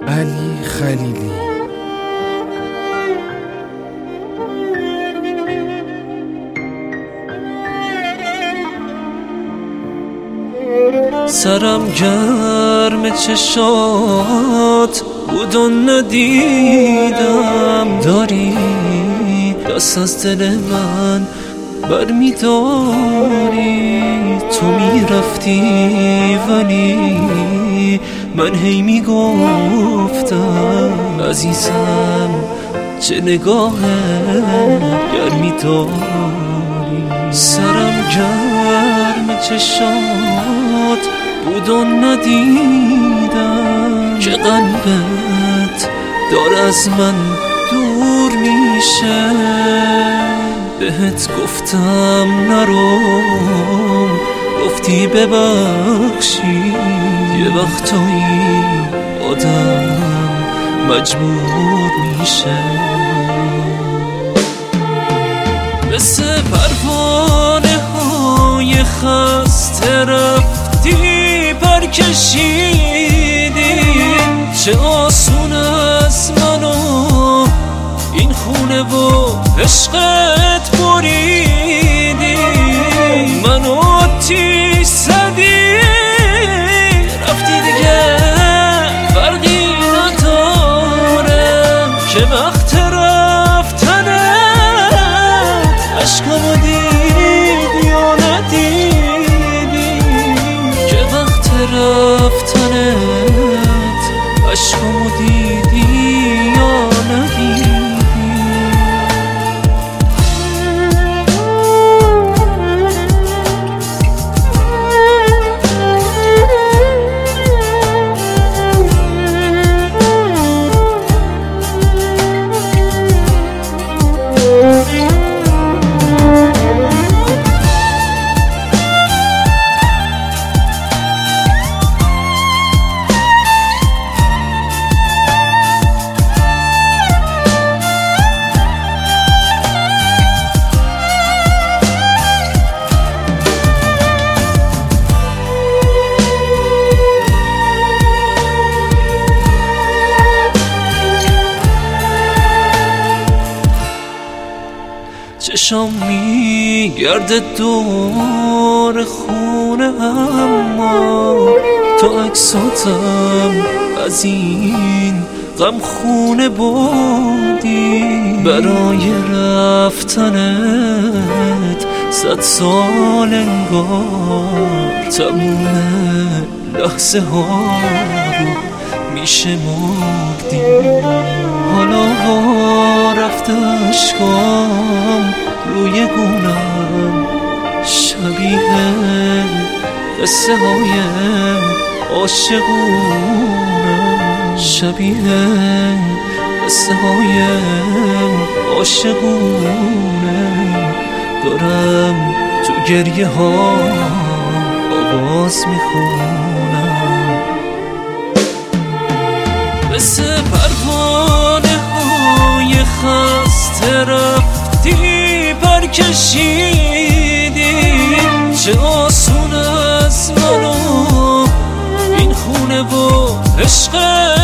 علی خلیلی. سرم گرم چشات بود و ندیدم داری دست از دل من بر می داری. تو می رفتی ولی من هی می گفتم عزیزم چه نگاه گرمی داری. سرم گرم چشات بود و ندیدم که قلبت دار از من دور میشه. بهت گفتم نرو گفتی ببخشی. یه وقتایی آدم مجبور میشه. مثل پروانه های خسته رفتی پر کشیدی. چه آسون از منو این خونه و عشقت بریدی. منو آتیش زدی رفتی دیگه فرقی نداره که وقت رفتنت عشقامو دیدی یا ندیدی. که وقت رفتنت عشقامو دیدی یا ندیدی. چشام میگرده دور خونه اما تو عکساتم از این غم خونه بودی. برای رفتنت 100 سال انگار تموم لحظه ها رو میشه مردی. حالا رفته اشکام روی گونم شبیه قصه های عاشقونم. شبیه قصه های عاشقونم. دارم تو گریه ها آواز میخونم. مثل پروانه های خسته رفتی پر کشیدی. چه آسون از منو این خونه و عشق